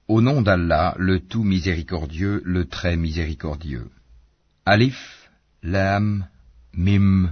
Au nom d'Allah, le tout miséricordieux, le très miséricordieux. Alif, Lam, Mim,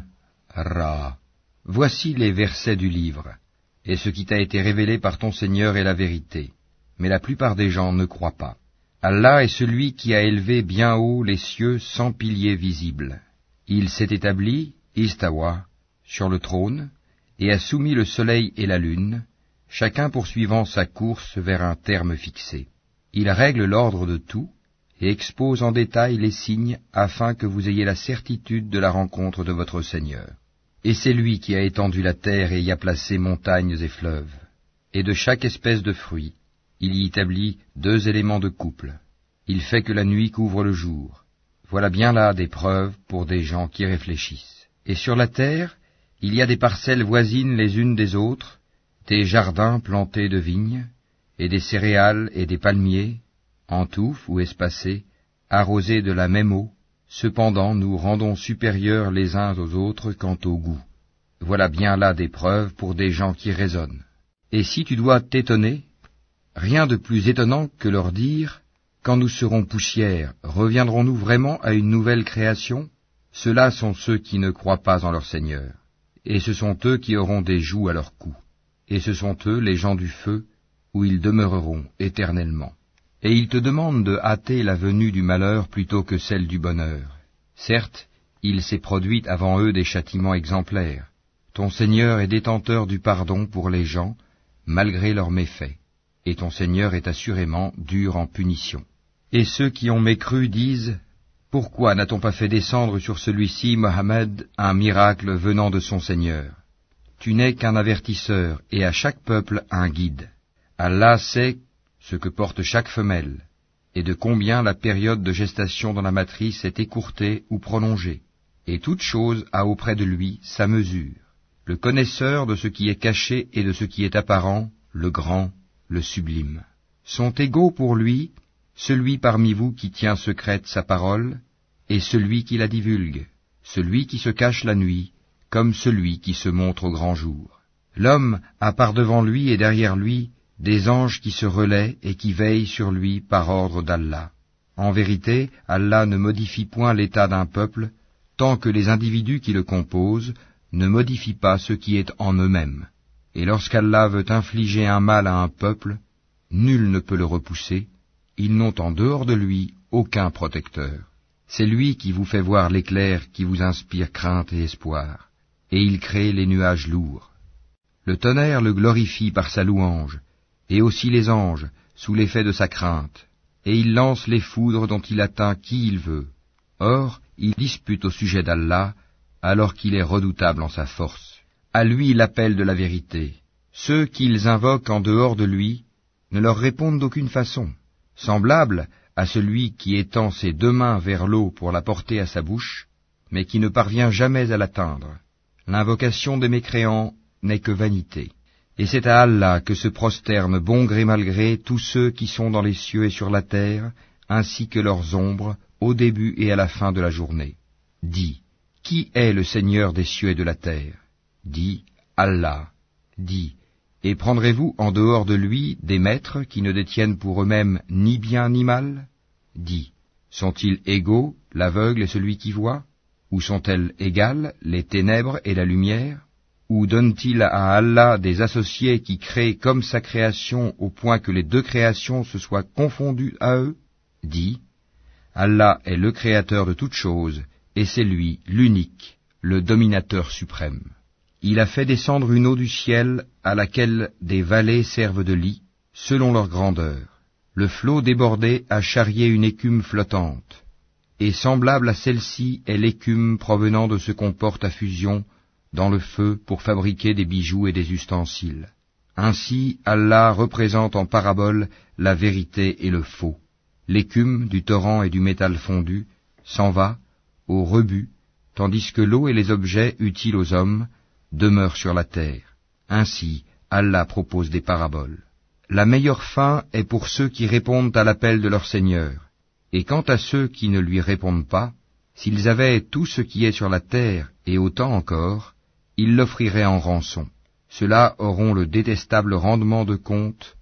Ra. Voici les versets du livre, et ce qui t'a été révélé par ton Seigneur est la vérité, mais la plupart des gens ne croient pas. Allah est celui qui a élevé bien haut les cieux sans piliers visibles. Il s'est établi, Istawa, sur le trône, et a soumis le soleil et la lune, chacun poursuivant sa course vers un terme fixé. Il règle l'ordre de tout, et expose en détail les signes afin que vous ayez la certitude de la rencontre de votre Seigneur. Et c'est lui qui a étendu la terre et y a placé montagnes et fleuves. Et de chaque espèce de fruit, il y établit 2 éléments de couple. Il fait que la nuit couvre le jour. Voilà bien là des preuves pour des gens qui réfléchissent. Et sur la terre, il y a des parcelles voisines les unes des autres, des jardins plantés de vignes, et des céréales et des palmiers, en touffes ou espacés, arrosés de la même eau. Cependant, nous rendons supérieurs les uns aux autres quant au goût. Voilà bien là des preuves pour des gens qui raisonnent. Et si tu dois t'étonner, rien de plus étonnant que leur dire, quand nous serons poussière, reviendrons-nous vraiment à une nouvelle création? Ceux-là sont ceux qui ne croient pas en leur Seigneur, et ce sont eux qui auront des jougs à leur cou, et ce sont eux les gens du feu, où ils demeureront éternellement. Et ils te demandent de hâter la venue du malheur plutôt que celle du bonheur. Certes, il s'est produit avant eux des châtiments exemplaires. Ton Seigneur est détenteur du pardon pour les gens, malgré leurs méfaits, et ton Seigneur est assurément dur en punition. Et ceux qui ont mécru disent, « Pourquoi n'a-t-on pas fait descendre sur celui-ci, Mohammed, un miracle venant de son Seigneur? Tu n'es qu'un avertisseur, et à chaque peuple un guide. Allah sait ce que porte chaque femelle, et de combien la période de gestation dans la matrice est écourtée ou prolongée, et toute chose a auprès de lui sa mesure. Le connaisseur de ce qui est caché et de ce qui est apparent, le grand, le sublime. Sont égaux pour lui celui parmi vous qui tient secrète sa parole, et celui qui la divulgue, celui qui se cache la nuit, comme celui qui se montre au grand jour. L'homme a par devant lui et derrière lui des anges qui se relaient et qui veillent sur lui par ordre d'Allah. En vérité, Allah ne modifie point l'état d'un peuple, tant que les individus qui le composent ne modifient pas ce qui est en eux-mêmes. Et lorsqu'Allah veut infliger un mal à un peuple, nul ne peut le repousser, ils n'ont en dehors de lui aucun protecteur. C'est lui qui vous fait voir l'éclair qui vous inspire crainte et espoir, et il crée les nuages lourds. Le tonnerre le glorifie par sa louange, et aussi les anges, sous l'effet de sa crainte, et il lance les foudres dont il atteint qui il veut. Or, il dispute au sujet d'Allah, alors qu'il est redoutable en sa force. À lui l'appel de la vérité. Ceux qu'ils invoquent en dehors de lui ne leur répondent d'aucune façon. Semblable à celui qui étend ses 2 mains vers l'eau pour la porter à sa bouche, mais qui ne parvient jamais à l'atteindre. L'invocation des mécréants n'est que vanité. Et c'est à Allah que se prosternent bon gré mal gré tous ceux qui sont dans les cieux et sur la terre, ainsi que leurs ombres, au début et à la fin de la journée. Dis, qui est le Seigneur des cieux et de la terre? Dis, Allah. Dis, et prendrez-vous en dehors de lui des maîtres qui ne détiennent pour eux-mêmes ni bien ni mal? Dis, sont-ils égaux, l'aveugle et celui qui voit? Ou sont-elles égales, les ténèbres et la lumière? Ou donne-t-il à Allah des associés qui créent comme sa création au point que les 2 créations se soient confondues à eux? Dis, Allah est le créateur de toutes choses, et c'est lui, l'unique, le dominateur suprême. Il a fait descendre une eau du ciel à laquelle des vallées servent de lit, selon leur grandeur. Le flot débordé a charrié une écume flottante, et semblable à celle-ci est l'écume provenant de ce qu'on porte à fusion dans le feu pour fabriquer des bijoux et des ustensiles. Ainsi, Allah représente en parabole la vérité et le faux. L'écume du torrent et du métal fondu s'en va au rebut, tandis que l'eau et les objets utiles aux hommes demeurent sur la terre. Ainsi, Allah propose des paraboles. La meilleure fin est pour ceux qui répondent à l'appel de leur Seigneur. Et quant à ceux qui ne lui répondent pas, s'ils avaient tout ce qui est sur la terre et autant encore, ils l'offriraient en rançon. Ceux-là auront le détestable rendement de compte,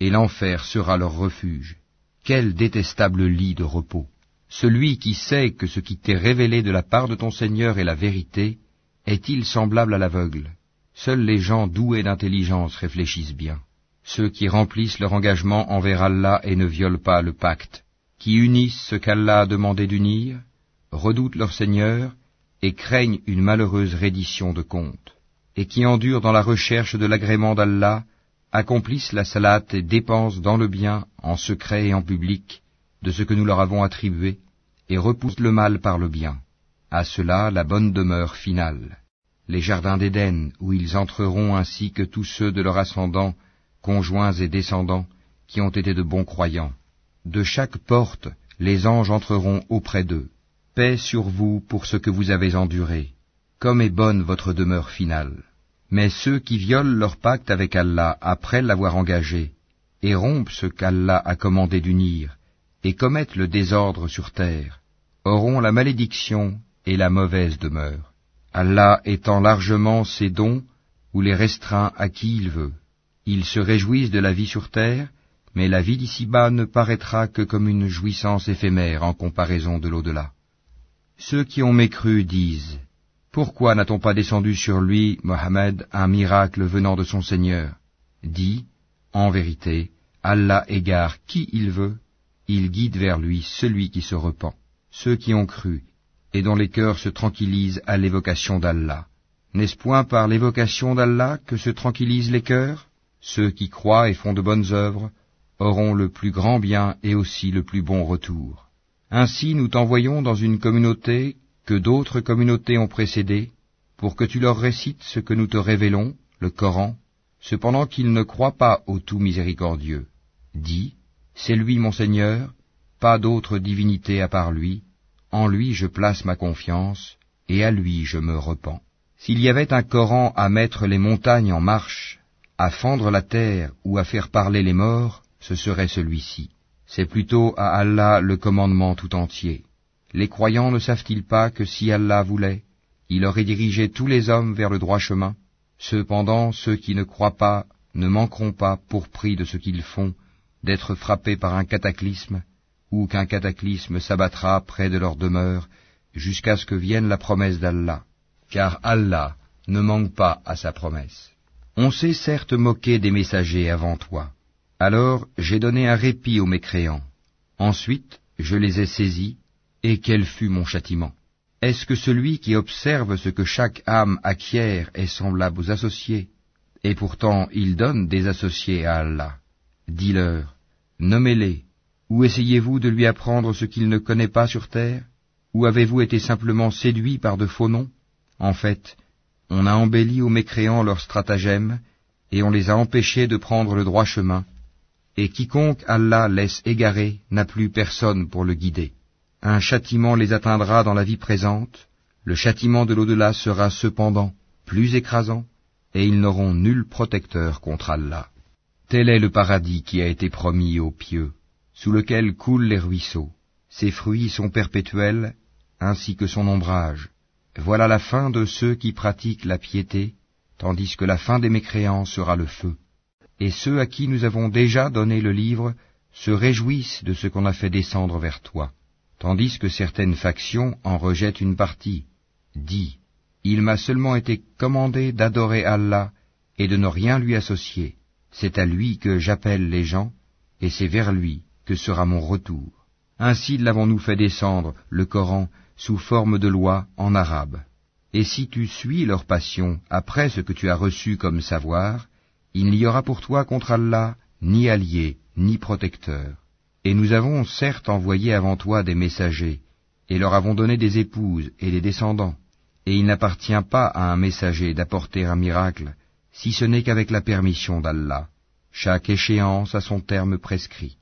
et l'enfer sera leur refuge. Quel détestable lit de repos! Celui qui sait que ce qui t'est révélé de la part de ton Seigneur est la vérité, est-il semblable à l'aveugle? Seuls les gens doués d'intelligence réfléchissent bien. Ceux qui remplissent leur engagement envers Allah et ne violent pas le pacte, qui unissent ce qu'Allah a demandé d'unir, redoutent leur Seigneur et craignent une malheureuse reddition de compte, et qui endurent dans la recherche de l'agrément d'Allah, accomplissent la salate et dépensent dans le bien, en secret et en public, de ce que nous leur avons attribué, et repoussent le mal par le bien. À cela la bonne demeure finale, les jardins d'Éden, où ils entreront ainsi que tous ceux de leur ascendant, conjoints et descendants, qui ont été de bons croyants. De chaque porte, les anges entreront auprès d'eux. Paix sur vous pour ce que vous avez enduré. Comme est bonne votre demeure finale. Mais ceux qui violent leur pacte avec Allah après l'avoir engagé, et rompent ce qu'Allah a commandé d'unir, et commettent le désordre sur terre, auront la malédiction et la mauvaise demeure. Allah étend largement ses dons ou les restreint à qui il veut. Ils se réjouissent de la vie sur terre, mais la vie d'ici-bas ne paraîtra que comme une jouissance éphémère en comparaison de l'au-delà. Ceux qui ont mécru disent, « Pourquoi n'a-t-on pas descendu sur lui, Mohammed, un miracle venant de son Seigneur ?» Dis, en vérité, Allah égare qui il veut, il guide vers lui celui qui se repent. Ceux qui ont cru, et dont les cœurs se tranquillisent à l'évocation d'Allah. N'est-ce point par l'évocation d'Allah que se tranquillisent les cœurs? Ceux qui croient et font de bonnes œuvres auront le plus grand bien et aussi le plus bon retour. Ainsi nous t'envoyons dans une communauté que d'autres communautés ont précédée, pour que tu leur récites ce que nous te révélons, le Coran, cependant qu'ils ne croient pas au tout miséricordieux. Dis, c'est lui mon Seigneur, pas d'autre divinité à part lui, en lui je place ma confiance, et à lui je me repens. S'il y avait un Coran à mettre les montagnes en marche, à fendre la terre ou à faire parler les morts, ce serait celui-ci. C'est plutôt à Allah le commandement tout entier. Les croyants ne savent-ils pas que si Allah voulait, il aurait dirigé tous les hommes vers le droit chemin? Cependant, ceux qui ne croient pas ne manqueront pas, pour prix de ce qu'ils font, d'être frappés par un cataclysme, ou qu'un cataclysme s'abattra près de leur demeure, jusqu'à ce que vienne la promesse d'Allah. Car Allah ne manque pas à sa promesse. On s'est certes moqué des messagers avant toi. Alors j'ai donné un répit aux mécréants. Ensuite, je les ai saisis, et quel fut mon châtiment? Est-ce que celui qui observe ce que chaque âme acquiert est semblable aux associés? Et pourtant il donne des associés à Allah. Dis-leur, nommez-les, ou essayez-vous de lui apprendre ce qu'il ne connaît pas sur terre? Ou avez-vous été simplement séduits par de faux noms? En fait, on a embelli aux mécréants leurs stratagèmes, et on les a empêchés de prendre le droit chemin, et quiconque Allah laisse égarer n'a plus personne pour le guider. Un châtiment les atteindra dans la vie présente, le châtiment de l'au-delà sera cependant plus écrasant, et ils n'auront nul protecteur contre Allah. Tel est le paradis qui a été promis aux pieux, sous lequel coulent les ruisseaux. Ses fruits sont perpétuels, ainsi que son ombrage. Voilà la fin de ceux qui pratiquent la piété, tandis que la fin des mécréants sera le feu. Et ceux à qui nous avons déjà donné le livre se réjouissent de ce qu'on a fait descendre vers toi, tandis que certaines factions en rejettent une partie. Dis, il m'a seulement été commandé d'adorer Allah et de ne rien lui associer. C'est à lui que j'appelle les gens, et c'est vers lui que sera mon retour. Ainsi l'avons-nous fait descendre, le Coran, sous forme de loi en arabe. Et si tu suis leur passion après ce que tu as reçu comme savoir, il n'y aura pour toi contre Allah ni allié, ni protecteur. Et nous avons certes envoyé avant toi des messagers, et leur avons donné des épouses et des descendants, et il n'appartient pas à un messager d'apporter un miracle, si ce n'est qu'avec la permission d'Allah. Chaque échéance a son terme prescrit.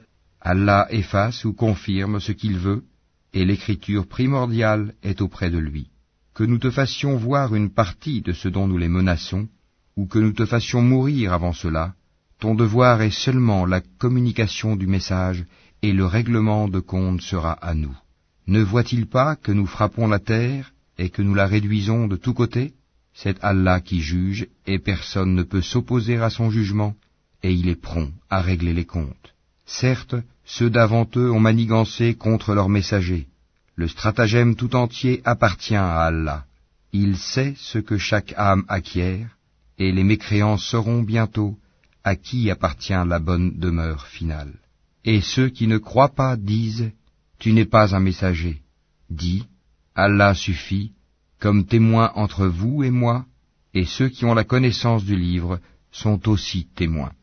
Allah efface ou confirme ce qu'il veut, et l'écriture primordiale est auprès de lui. Que nous te fassions voir une partie de ce dont nous les menaçons, ou que nous te fassions mourir avant cela, ton devoir est seulement la communication du message, et le règlement de compte sera à nous. Ne voit-il pas que nous frappons la terre, et que nous la réduisons de tous côtés? C'est Allah qui juge, et personne ne peut s'opposer à son jugement, et il est prompt à régler les comptes. Certes, ceux d'avant eux ont manigancé contre leurs messagers. Le stratagème tout entier appartient à Allah. Il sait ce que chaque âme acquiert, et les mécréants sauront bientôt à qui appartient la bonne demeure finale. Et ceux qui ne croient pas disent, tu n'es pas un messager. Dis, Allah suffit, comme témoin entre vous et moi, et ceux qui ont la connaissance du livre sont aussi témoins.